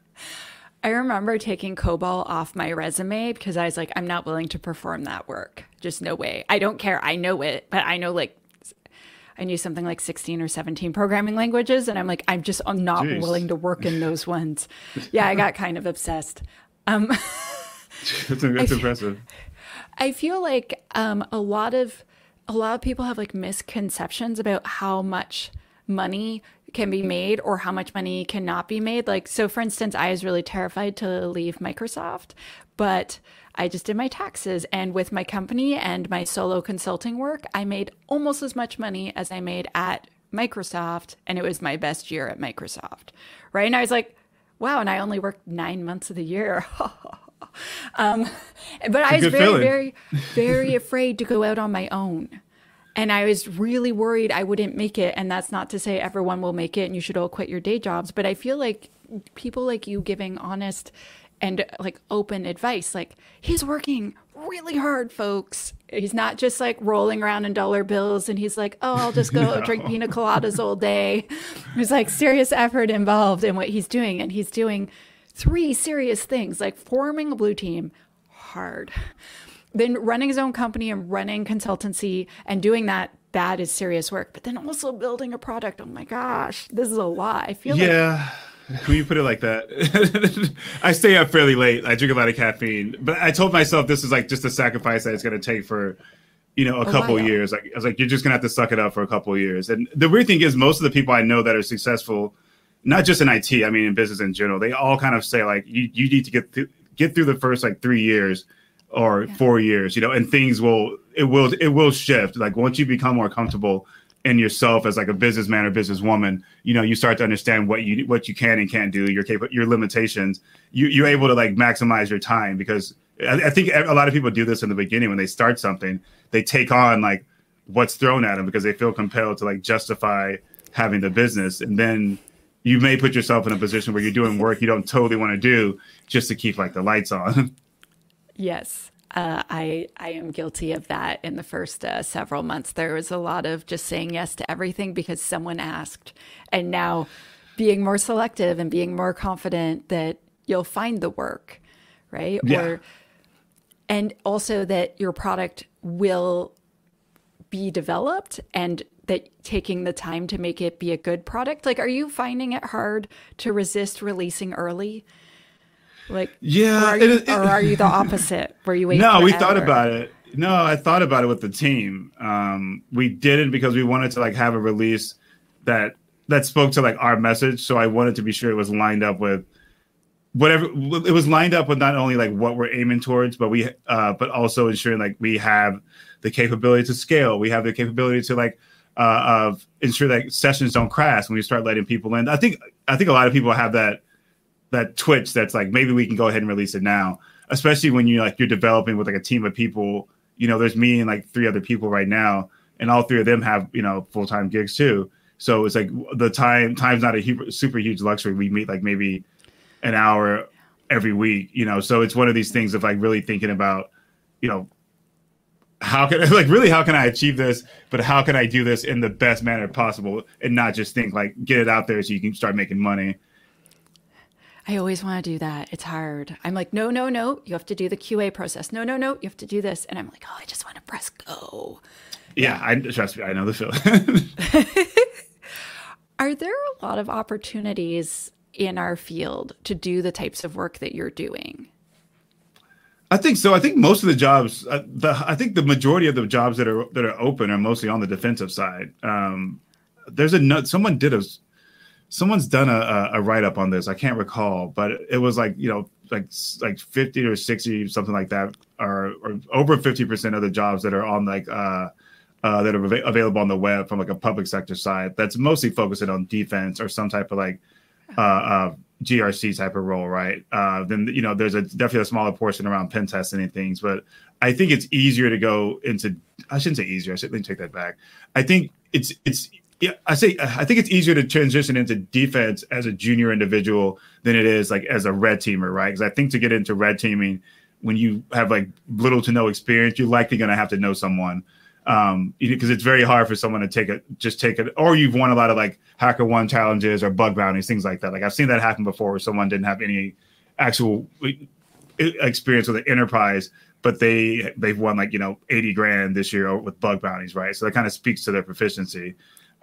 I remember taking COBOL off my resume because I was like, I'm not willing to perform that work. Just no way. I don't care. I know it, but I know I knew something like 16 or 17 programming languages. And I'm like, I'm not Jeez. willing to work in those ones. Yeah, I got kind of obsessed. That's impressive. I feel like a lot of people have like misconceptions about how much money can be made or how much money cannot be made. Like, so for instance, I was really terrified to leave Microsoft, but I just did my taxes, and with my company and my solo consulting work, I made almost as much money as I made at Microsoft. And it was my best year at Microsoft. Right. And I was like, wow. And I only worked 9 months of the year. But I was very, very, very afraid to go out on my own. And I was really worried I wouldn't make it. And that's not to say everyone will make it and you should all quit your day jobs. But I feel like people like you giving honest and like open advice. Like, he's working really hard, folks. He's not just like rolling around in dollar bills and he's like, oh, I'll just go drink pina coladas all day. There's like serious effort involved in what he's doing. And he's doing 3 serious things, like forming a blue team, hard. Then running his own company and running consultancy and doing that is serious work. But then also building a product. Oh my gosh, this is a lot. I feel like when you put it like that, I stay up fairly late. I drink a lot of caffeine, but I told myself this is like just a sacrifice that it's going to take for, a couple of years. Like I was like, you're just going to have to suck it up for a couple of years. And the weird thing is most of the people I know that are successful, not just in IT, I mean, in business in general, they all kind of say like, you need to get through the first like 3 years or 4 years, and things will shift. Like once you become more comfortable in yourself as like a businessman or businesswoman, you start to understand what you can and can't do, your limitations. You're able to like maximize your time, because I think a lot of people do this in the beginning when they start something. They take on like what's thrown at them because they feel compelled to like justify having the business, and then you may put yourself in a position where you're doing work you don't totally want to do just to keep like the lights on. Yes. I am guilty of that. In the first several months, there was a lot of just saying yes to everything because someone asked, and now being more selective and being more confident that you'll find the work, right? Yeah. And also that your product will be developed and that taking the time to make it be a good product. Like, are you finding it hard to resist releasing early? Like, yeah, or are you the opposite where you wait? No, forever? we thought about it. No, I thought about it with the team. We didn't because we wanted to like have a release that spoke to like our message. So I wanted to be sure it was lined up with whatever it was lined up with, not only like what we're aiming towards, but also ensuring like we have the capability to scale. We have the capability to like of ensure that sessions don't crash when we start letting people in. I think a lot of people have that twitch that's like, maybe we can go ahead and release it now, especially when you're developing with like a team of people. There's me and like 3 other people right now, and all 3 of them have full-time gigs too. So it's like the time's not a super huge luxury. We meet like maybe an hour every week, so it's one of these things of like really thinking about how can I achieve this, but how can I do this in the best manner possible, and not just think like get it out there so you can start making money. I always want to do that. It's hard. I'm like, no, you have to do the QA process. No, you have to do this. And I'm like, oh, I just want to press go. Yeah. Trust me, I know the feeling. Are there a lot of opportunities in our field to do the types of work that you're doing? I think so. I think most of the jobs, I think the majority of the jobs that are open are mostly on the defensive side. Someone's done a write-up on this. I can't recall, but it was like, like 50 or 60, something like that, or over 50% of the jobs that are on like that are available on the web from like a public sector side. That's mostly focusing on defense or some type of like GRC type of role, right? Then there's definitely a smaller portion around pen testing and things, but I think it's easier to go into. I shouldn't say easier. Let me take that back. I think I think it's easier to transition into defense as a junior individual than it is like as a red teamer, right? Because I think to get into red teaming, when you have like little to no experience, you're likely going to have to know someone, because it's very hard for someone to take it, or you've won a lot of like HackerOne challenges or bug bounties, things like that. Like I've seen that happen before, where someone didn't have any actual experience with an enterprise, but they've won like 80 grand this year with bug bounties, right? So that kind of speaks to their proficiency.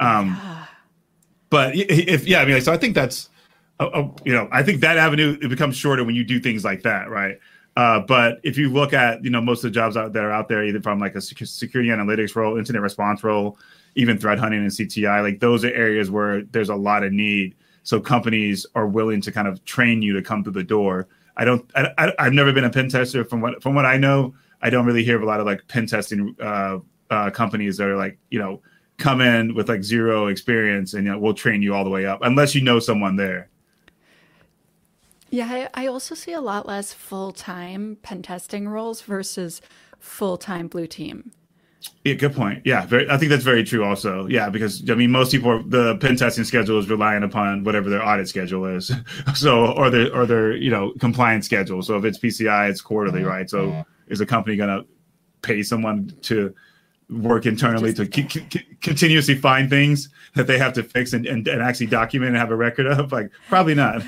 But so I think that's, I think that avenue, it becomes shorter when you do things like that. Right. But if you look at, most of the jobs that are out there, either from like a security analytics role, incident response role, even threat hunting and CTI, like those are areas where there's a lot of need. So companies are willing to kind of train you to come through the door. I've never been a pen tester. From what I know, I don't really hear of a lot of like pen testing companies that are like, come in with like zero experience and we'll train you all the way up, unless you know someone there. Yeah, I also see a lot less full-time pen testing roles versus full-time blue team. Yeah, good point. Yeah, I think that's very true also. Yeah, because I mean, most people, the pen testing schedule is relying upon whatever their audit schedule is. So, or their, compliance schedule. So if it's PCI, it's quarterly, right? So is a company going to pay someone to work internally to continuously find things that they have to fix and actually document and have a record of? Like, probably not.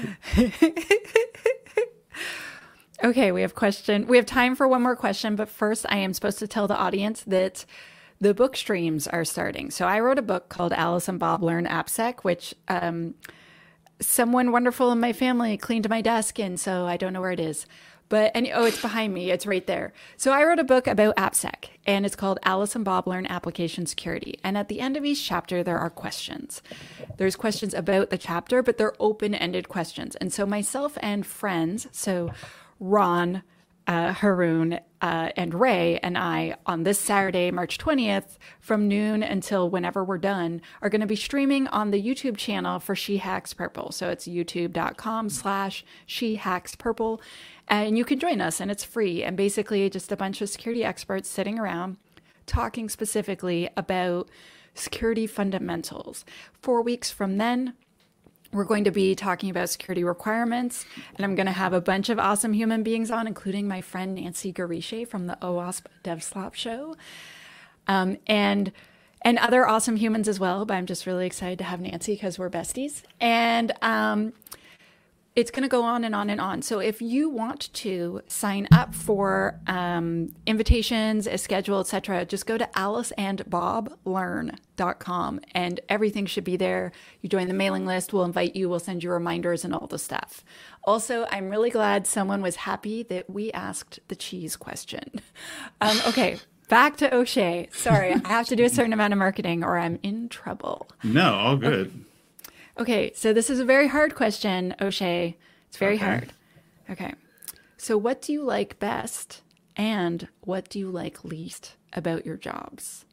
Okay, we have time for one more question, but first I am supposed to tell the audience that the book streams are starting. So I wrote a book called Alice and Bob Learn AppSec, which someone wonderful in my family cleaned my desk, and so I don't know where it is. It's behind me. It's right there. So I wrote a book about AppSec, and it's called Alice and Bob Learn Application Security. And at the end of each chapter, there are questions. There's questions about the chapter, but they're open-ended questions. And so myself and friends, so Ron, Haroon, and Ray and I, on this Saturday, March 20th, from noon until whenever we're done, are going to be streaming on the YouTube channel for She Hacks Purple. So it's youtube.com/SheHacksPurple. And you can join us, and it's free. And basically just a bunch of security experts sitting around talking specifically about security fundamentals. 4 weeks from then, we're going to be talking about security requirements, and I'm going to have a bunch of awesome human beings on, including my friend Nancy Garishe from the OWASP DevSlop show, and other awesome humans as well. But I'm just really excited to have Nancy because we're besties. And it's going to go on and on and on. So if you want to sign up for invitations, a schedule, etc., just go to aliceandboblearn.com and everything should be there. You join the mailing list, we'll invite you, we'll send you reminders and all the stuff. Also, I'm really glad someone was happy that we asked the cheese question. Okay, back to O'Shea. Sorry, I have to do a certain amount of marketing or I'm in trouble. No, all good. Okay, so this is a very hard question, O'Shea. It's very hard. Okay, so what do you like best and what do you like least about your jobs?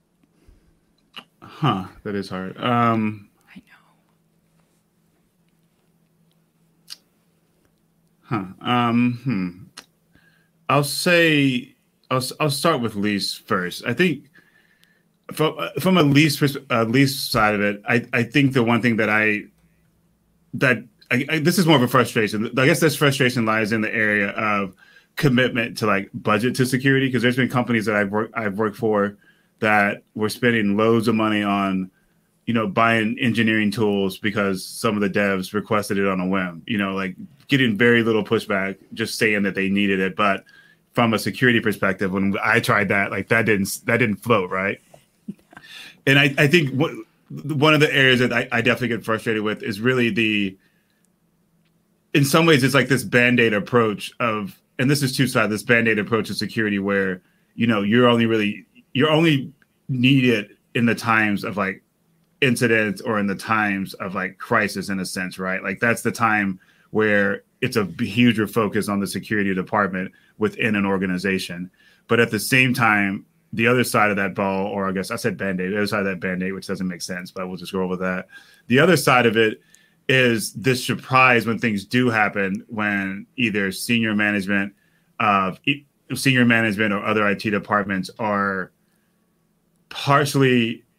That is hard. I know. I'll say I'll start with least first. I think from a least side of it, I think the one thing that this is more of a frustration. I guess this frustration lies in the area of commitment to like budget to security, because there's been companies that I've worked for that were spending loads of money on, buying engineering tools because some of the devs requested it on a whim, like getting very little pushback, just saying that they needed it. But from a security perspective, when I tried that, like that didn't float, right? And I think one of the areas that I definitely get frustrated with is really in some ways, it's like this Band-Aid approach of, and this is two sides, this Band-Aid approach of security where, you're only needed in the times of like incidents or in the times of like crisis in a sense, right? Like that's the time where it's a huge focus on the security department within an organization. But at the same time, the other side of that ball, or I guess I said Band-Aid, the other side of that Band-Aid, which doesn't make sense, but we'll just go over that. The other side of it is this surprise when things do happen, when either senior management or other IT departments are partially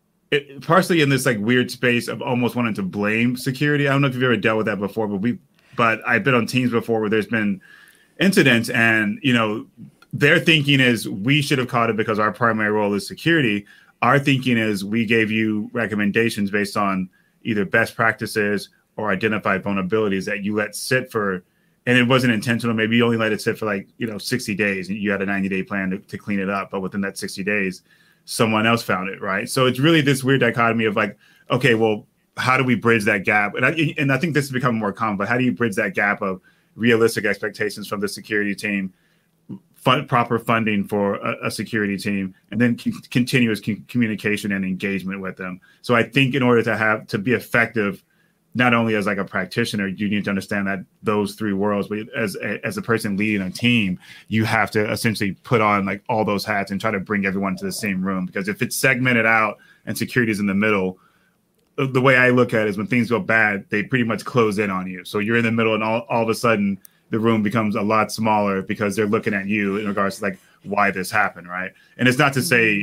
in this like weird space of almost wanting to blame security. I don't know if you've ever dealt with that before, but I've been on teams before where there's been incidents and, their thinking is we should have caught it because our primary role is security. Our thinking is we gave you recommendations based on either best practices or identified vulnerabilities that you let sit for, and it wasn't intentional. Maybe you only let it sit for 60 days and you had a 90-day plan to clean it up. But within that 60 days, someone else found it, right? So it's really this weird dichotomy of like, okay, well, how do we bridge that gap? And I think this is becoming more common, but how do you bridge that gap of realistic expectations from the security team, proper funding for a security team, and then continuous communication and engagement with them? So I think in order to be effective, not only as like a practitioner, you need to understand that those three worlds, but as a person leading a team, you have to essentially put on like all those hats and try to bring everyone to the same room. Because if it's segmented out and security is in the middle, the way I look at it is when things go bad, they pretty much close in on you. So you're in the middle and all of a sudden the room becomes a lot smaller because they're looking at you in regards to like why this happened, right? And it's not to say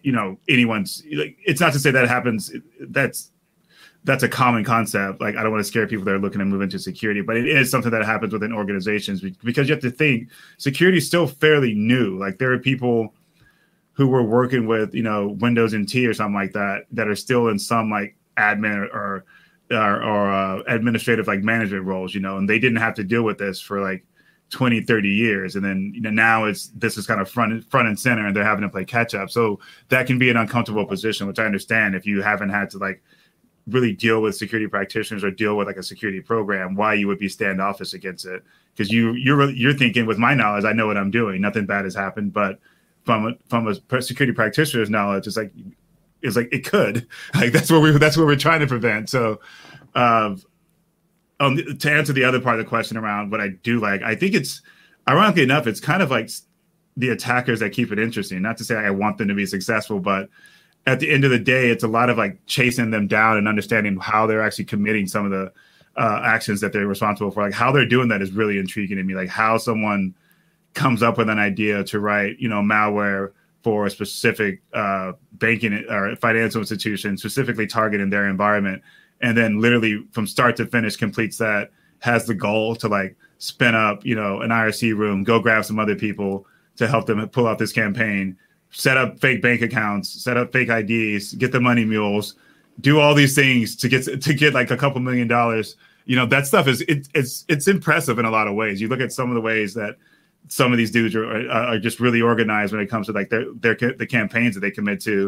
anyone's, like, it's not to say that happens. That's a common concept. Like, I don't want to scare people that are looking to move into security, but it is something that happens within organizations, because you have to think security is still fairly new. Like, there are people who were working with, Windows NT or something like that are still in some like admin or administrative like management roles, and they didn't have to deal with this for like 20, 30 years. And then, now this is kind of front and center, and they're having to play catch up. So that can be an uncomfortable position, which I understand if you haven't had to like really deal with security practitioners or deal with like a security program, why you would be standoffish against it. Because you're thinking, with my knowledge, I know what I'm doing. Nothing bad has happened. But from a security practitioner's knowledge, it's like it could. Like, that's what we're trying to prevent. So to answer the other part of the question around what I do like, I think it's, ironically enough, it's kind of like the attackers that keep it interesting. Not to say I want them to be successful, but at the end of the day, it's a lot of like chasing them down and understanding how they're actually committing some of the actions that they're responsible for. Like, how they're doing that is really intriguing to me. Like, how someone comes up with an idea to write, malware for a specific banking or financial institution, specifically targeting their environment, and then literally from start to finish completes that, has the goal to like spin up, an IRC room, go grab some other people to help them pull out this campaign, set up fake bank accounts, set up fake IDs, get the money mules, do all these things to get like a couple $1 million. That stuff it's impressive in a lot of ways. You look at some of the ways that some of these dudes are just really organized when it comes to like the campaigns that they commit to.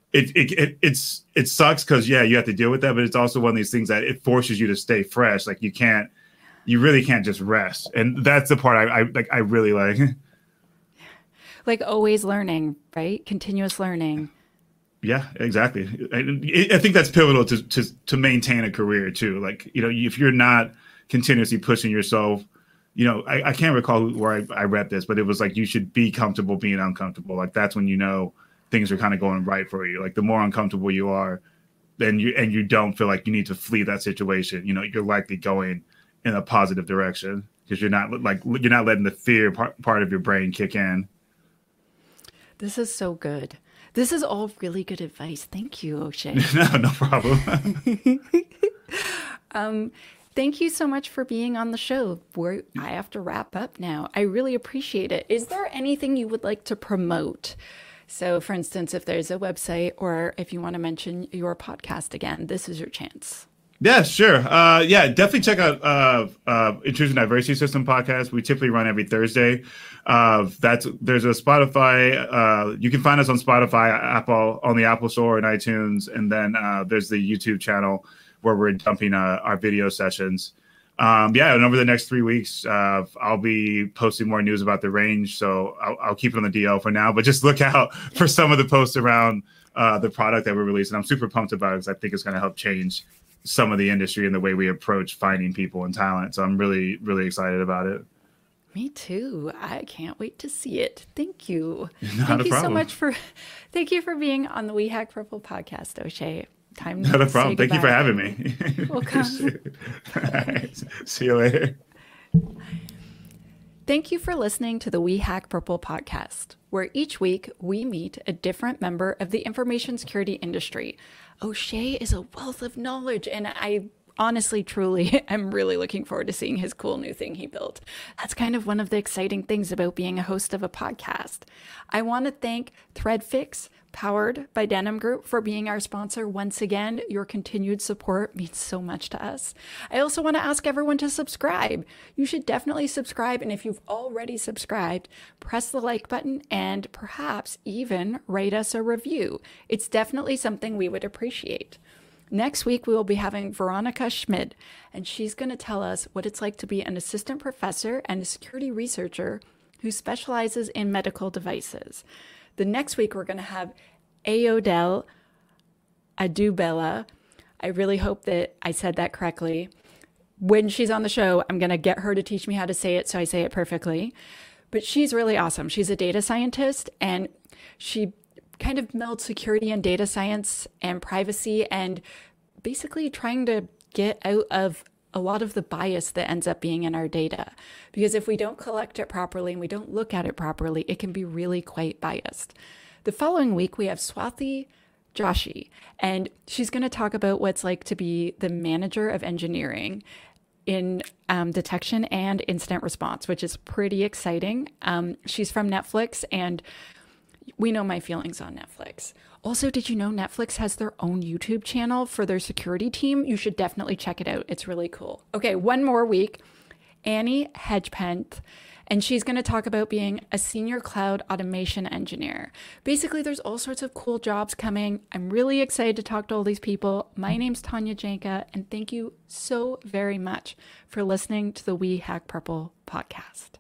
It sucks because you have to deal with that, but it's also one of these things that it forces you to stay fresh. Like, you really can't just rest, and that's the part I really like. Like, always learning, right? Continuous learning. Yeah, exactly. I think that's pivotal to maintain a career too. Like, if you're not continuously pushing yourself, I can't recall where I read this, but it was like, you should be comfortable being uncomfortable. Like, that's when things are kind of going right for you. Like, the more uncomfortable you are, then you don't feel like you need to flee that situation. You're likely going in a positive direction because you're not letting the fear part of your brain kick in. This is so good. This is all really good advice. Thank you, O'Shea. No problem. Thank you so much for being on the show. I have to wrap up now. I really appreciate it. Is there anything you would like to promote? So, for instance, if there's a website, or if you want to mention your podcast again, this is your chance. Yeah, sure. Definitely check out Intrusion Diversity System podcast. We typically run every Thursday. There's a Spotify. You can find us on Spotify, Apple, on the Apple Store and iTunes, and then there's the YouTube channel where we're dumping our video sessions. And over the next 3 weeks, I'll be posting more news about the range. So I'll keep it on the DL for now, but just look out for some of the posts around the product that we're releasing. I'm super pumped about it because I think it's going to help change some of the industry and the way we approach finding people and talent. So I'm really, really excited about it. Me too. I can't wait to see it. Thank you. Not a problem. Thank you for being on the We Hack Purple podcast, O'Shea. Not a problem. Thank you for having me. Welcome. All right. See you later. Thank you for listening to the We Hack Purple podcast, where each week we meet a different member of the information security industry. O'Shea is a wealth of knowledge, and I honestly, truly, I'm really looking forward to seeing his cool new thing he built. That's kind of one of the exciting things about being a host of a podcast. I want to thank ThreadFix, powered by Denim Group, for being our sponsor once again. Your continued support means so much to us. I also want to ask everyone to subscribe. You should definitely subscribe, and if you've already subscribed, press the like button and perhaps even write us a review. It's definitely something we would appreciate. Next week, we will be having Veronica Schmid, and she's going to tell us what it's like to be an assistant professor and a security researcher who specializes in medical devices. The next week, we're going to have Ayodele Adubela. I really hope that I said that correctly. When she's on the show, I'm going to get her to teach me how to say it so I say it perfectly. But she's really awesome. She's a data scientist, and she kind of melds security and data science and privacy, and basically trying to get out of a lot of the bias that ends up being in our data. Because if we don't collect it properly and we don't look at it properly, it can be really quite biased. The following week, we have Swathi Joshi, and she's going to talk about what's like to be the manager of engineering in detection and incident response, which is pretty exciting. She's from Netflix, and we know my feelings on Netflix. Also, did you know Netflix has their own YouTube channel for their security team? You should definitely check it out. It's really cool. Okay, one more week. Annie Hedgepeth, and she's going to talk about being a senior cloud automation engineer. Basically, there's all sorts of cool jobs coming. I'm really excited to talk to all these people. My name's Tanya Janka, and thank you so very much for listening to the We Hack Purple podcast.